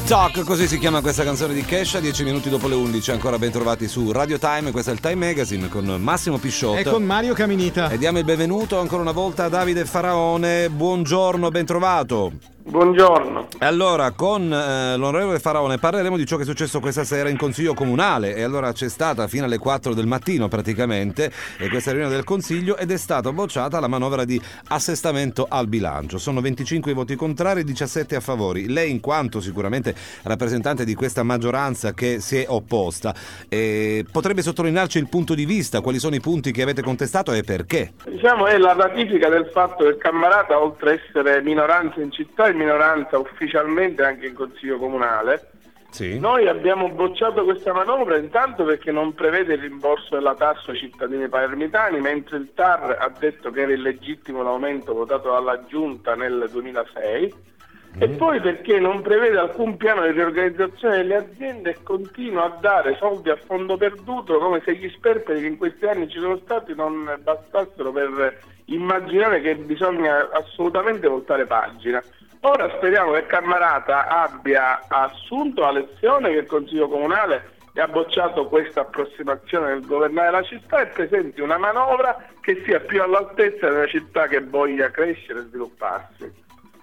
TikTok, così si chiama questa canzone di Kesha. 10 minuti dopo le 11, ancora ben trovati su Radio Time. Questo è il Time Magazine con Massimo Pisciotto e con Mario Caminita. E diamo il benvenuto ancora una volta a Davide Faraone. Buongiorno, ben trovato. Buongiorno. Allora, con l'onorevole Faraone parleremo di ciò che è successo questa sera in Consiglio Comunale. E allora c'è stata fino alle 4 del mattino praticamente questa riunione del Consiglio ed è stata bocciata la manovra di assestamento al bilancio. Sono 25 i voti contrari e 17 a favori. Lei, in quanto sicuramente rappresentante di questa maggioranza che si è opposta, potrebbe sottolinearci il punto di vista, quali sono i punti che avete contestato e perché? Diciamo è la ratifica del fatto che Cammarata, oltre a essere minoranza in città, è minoranza ufficialmente anche in Consiglio Comunale. Sì. Noi abbiamo bocciato questa manovra intanto perché non prevede il rimborso della tassa ai cittadini palermitani, mentre il TAR ha detto che era illegittimo l'aumento votato dalla Giunta nel 2006. E poi perché non prevede alcun piano di riorganizzazione delle aziende e continua a dare soldi a fondo perduto, come se gli sperperi che in questi anni ci sono stati non bastassero per immaginare che bisogna assolutamente voltare pagina. Ora speriamo che Cammarata abbia assunto la lezione che il Consiglio Comunale e ha bocciato questa approssimazione del governare la città e presenti una manovra che sia più all'altezza della città che voglia crescere e svilupparsi.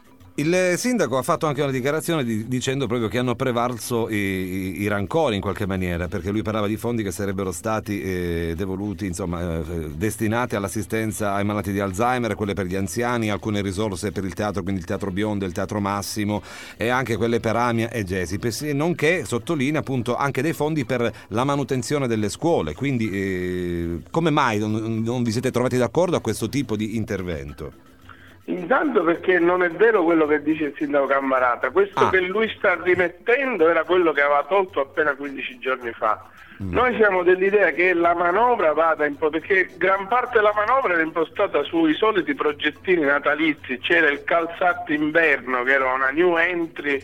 Il sindaco ha fatto anche una dichiarazione dicendo proprio che hanno prevalso i rancori in qualche maniera, perché lui parlava di fondi che sarebbero stati devoluti, insomma, destinati all'assistenza ai malati di Alzheimer, quelle per gli anziani, alcune risorse per il teatro, quindi il Teatro Biondo, il Teatro Massimo e anche quelle per Amia e Gesipes, nonché sottolinea appunto anche dei fondi per la manutenzione delle scuole. Quindi come mai non vi siete trovati d'accordo a questo tipo di intervento? Intanto perché non è vero quello che dice il sindaco Cammarata, questo che lui sta rimettendo era quello che aveva tolto appena 15 giorni fa. Noi siamo dell'idea che la manovra vada perché gran parte della manovra era impostata sui soliti progettini natalizi, c'era il Calsat inverno che era una new entry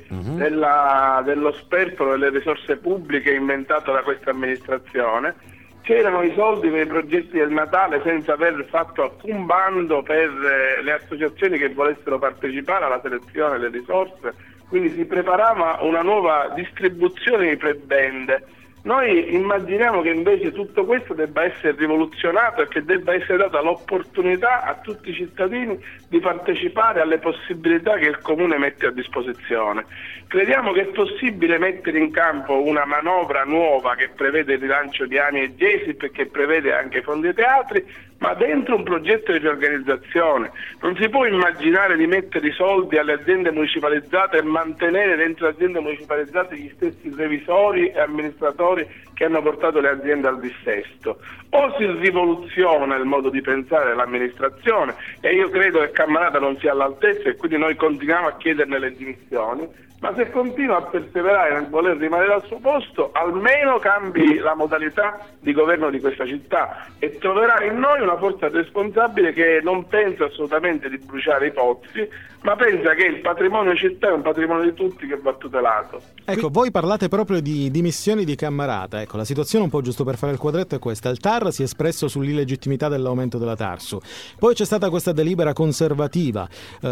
dello sperpero delle risorse pubbliche inventato da questa amministrazione. C'erano i soldi per i progetti del Natale senza aver fatto alcun bando per le associazioni che volessero partecipare alla selezione delle risorse, quindi si preparava una nuova distribuzione di prebende. Noi immaginiamo che invece tutto questo debba essere rivoluzionato e che debba essere data l'opportunità a tutti i cittadini di partecipare alle possibilità che il Comune mette a disposizione. Crediamo che è possibile mettere in campo una manovra nuova che prevede il rilancio di Amia e Gesip e che prevede anche fondi ai teatri, ma dentro un progetto di riorganizzazione. Non si può immaginare di mettere i soldi alle aziende municipalizzate e mantenere dentro le aziende municipalizzate gli stessi revisori e amministratori che hanno portato le aziende al dissesto. O si rivoluziona il modo di pensare dell'amministrazione, e io credo che Cammarata non sia all'altezza e quindi noi continuiamo a chiederne le dimissioni, ma se continua a perseverare nel voler rimanere al suo posto, almeno cambi la modalità di governo di questa città e troverà in noi una forza responsabile che non pensa assolutamente di bruciare i pozzi, ma pensa che il patrimonio città è un patrimonio di tutti che va tutelato. Ecco, voi parlate proprio di dimissioni di Cammarata. Ecco, la situazione un po' giusto per fare il quadretto è questa. Il TAR si è espresso sull'illegittimità dell'aumento della Tarsu. Poi c'è stata questa delibera conservativa,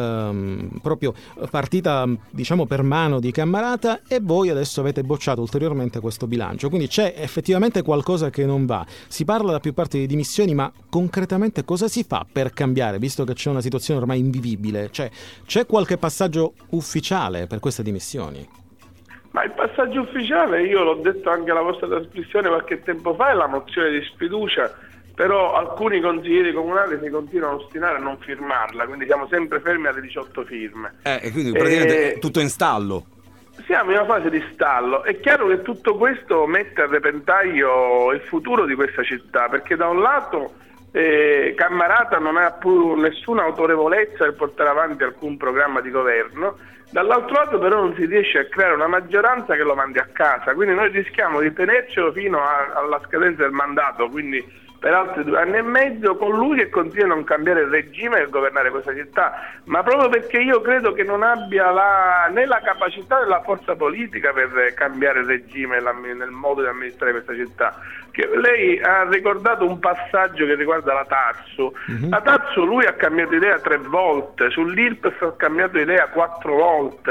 proprio partita, diciamo, per mano di Cammarata, e voi adesso avete bocciato ulteriormente questo bilancio. Quindi c'è effettivamente qualcosa che non va. Si parla da più parti di dimissioni, ma concretamente cosa si fa per cambiare, visto che c'è una situazione ormai invivibile? Cioè, c'è qualche passaggio ufficiale per queste dimissioni? Ma il passaggio ufficiale, io l'ho detto anche alla vostra trasmissione qualche tempo fa, è la mozione di sfiducia, però alcuni consiglieri comunali si continuano a ostinare a non firmarla, quindi siamo sempre fermi alle 18 firme. E quindi praticamente è tutto in stallo. Siamo in una fase di stallo. È chiaro che tutto questo mette a repentaglio il futuro di questa città, perché da un lato Cammarata non ha più nessuna autorevolezza per portare avanti alcun programma di governo, dall'altro lato però non si riesce a creare una maggioranza che lo mandi a casa, quindi noi rischiamo di tenercelo fino alla scadenza del mandato, quindi per altri 2 anni e mezzo, con lui che continua a non cambiare il regime e governare questa città, ma proprio perché io credo che non abbia né la capacità né la forza politica per cambiare il regime nel modo di amministrare questa città. Che lei ha ricordato un passaggio che riguarda la Tarsu. La Tarsu lui ha cambiato idea 3 volte, sull'IRPEF ha cambiato idea 4 volte.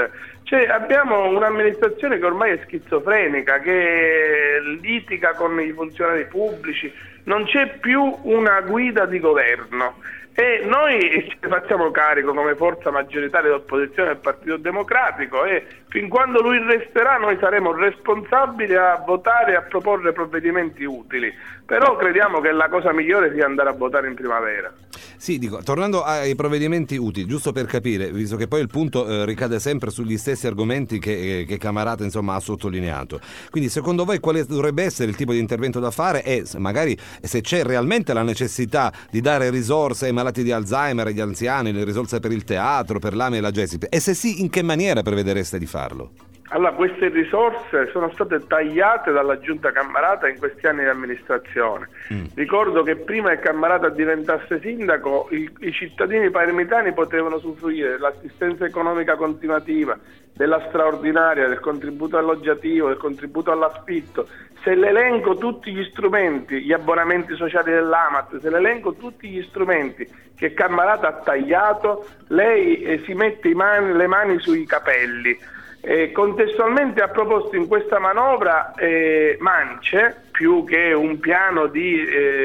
Cioè, abbiamo un'amministrazione che ormai è schizofrenica, che litiga con i funzionari pubblici, non c'è più una guida di governo. E noi ci facciamo carico come forza maggioritaria d'opposizione del Partito Democratico, e fin quando lui resterà noi saremo responsabili a votare e a proporre provvedimenti utili, però crediamo che la cosa migliore sia andare a votare in primavera. Sì, dico, tornando ai provvedimenti utili, giusto per capire, visto che poi il punto ricade sempre sugli stessi argomenti che Cammarata insomma ha sottolineato, quindi secondo voi quale dovrebbe essere il tipo di intervento da fare e magari se c'è realmente la necessità di dare risorse ai malati di Alzheimer, agli anziani, le risorse per il teatro, per l'AMI e la GESIP, e se sì, in che maniera prevedereste di farlo? Allora, queste risorse sono state tagliate dalla giunta Cammarata in questi anni di amministrazione. Ricordo che prima che Cammarata diventasse sindaco i cittadini palermitani potevano usufruire dell'assistenza economica continuativa, della straordinaria, del contributo alloggiativo, del contributo all'affitto. Se l'elenco tutti gli strumenti, gli abbonamenti sociali dell'AMAT, se l'elenco tutti gli strumenti che Cammarata ha tagliato, lei si mette le mani sui capelli. Contestualmente ha proposto in questa manovra mance, più che un piano di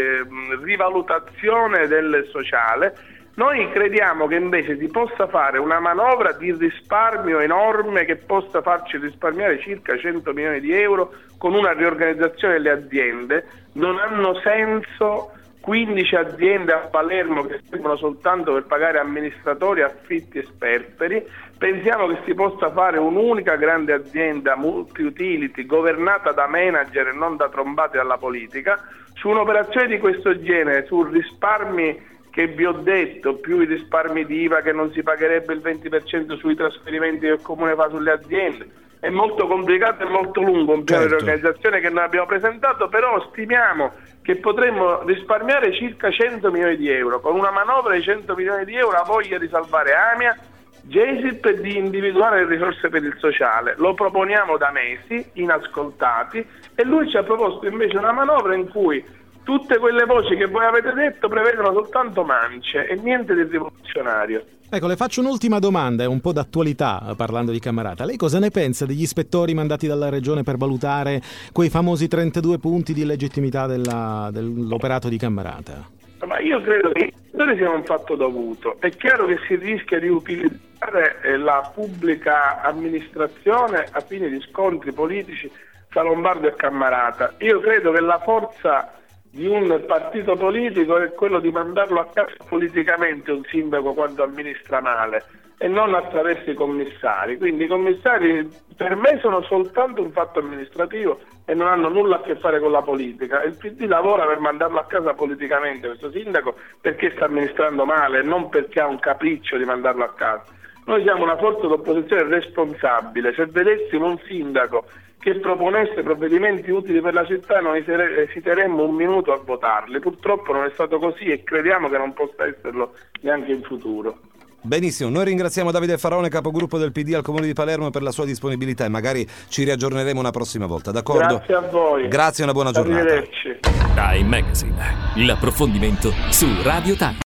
rivalutazione del sociale. Noi crediamo che invece si possa fare una manovra di risparmio enorme che possa farci risparmiare circa 100 milioni di euro con una riorganizzazione delle aziende. Non hanno senso 15 aziende a Palermo che servono soltanto per pagare amministratori, affitti e sperperi. Pensiamo che si possa fare un'unica grande azienda multi-utility governata da manager e non da trombati dalla politica. Su un'operazione di questo genere, su risparmi che vi ho detto, più i risparmi di IVA che non si pagherebbe il 20% sui trasferimenti che il Comune fa sulle aziende, è molto complicato e molto lungo un piano di organizzazione che noi abbiamo presentato, però stimiamo che potremmo risparmiare circa 100 milioni di euro. Con una manovra di 100 milioni di euro ha voglia di salvare AMIA, GESIP e di individuare le risorse per il sociale. Lo proponiamo da mesi, inascoltati, e lui ci ha proposto invece una manovra in cui tutte quelle voci che voi avete detto prevedono soltanto mance e niente di rivoluzionario. Ecco, le faccio un'ultima domanda, è un po' d'attualità parlando di Cammarata. Lei cosa ne pensa degli ispettori mandati dalla Regione per valutare quei famosi 32 punti di legittimità dell'operato di Cammarata? Ma io credo che gli ispettori sia un fatto dovuto. È chiaro che si rischia di utilizzare la pubblica amministrazione a fini di scontri politici tra Lombardo e Cammarata. Io credo che la forza di un partito politico è quello di mandarlo a casa politicamente un sindaco quando amministra male e non attraverso i commissari. Quindi i commissari per me sono soltanto un fatto amministrativo e non hanno nulla a che fare con la politica. Il PD lavora per mandarlo a casa politicamente questo sindaco perché sta amministrando male e non perché ha un capriccio di mandarlo a casa. Noi siamo una forza d'opposizione responsabile. Se vedessimo un sindaco che proponesse provvedimenti utili per la città noi esiteremmo un minuto a votarli. Purtroppo non è stato così e crediamo che non possa esserlo neanche in futuro. Benissimo, noi ringraziamo Davide Faraone, capogruppo del PD al Comune di Palermo, per la sua disponibilità e magari ci riaggiorneremo una prossima volta, d'accordo? Grazie a voi. Grazie e una buona giornata. Arrivederci. Time Magazine, l'approfondimento su Radio Time.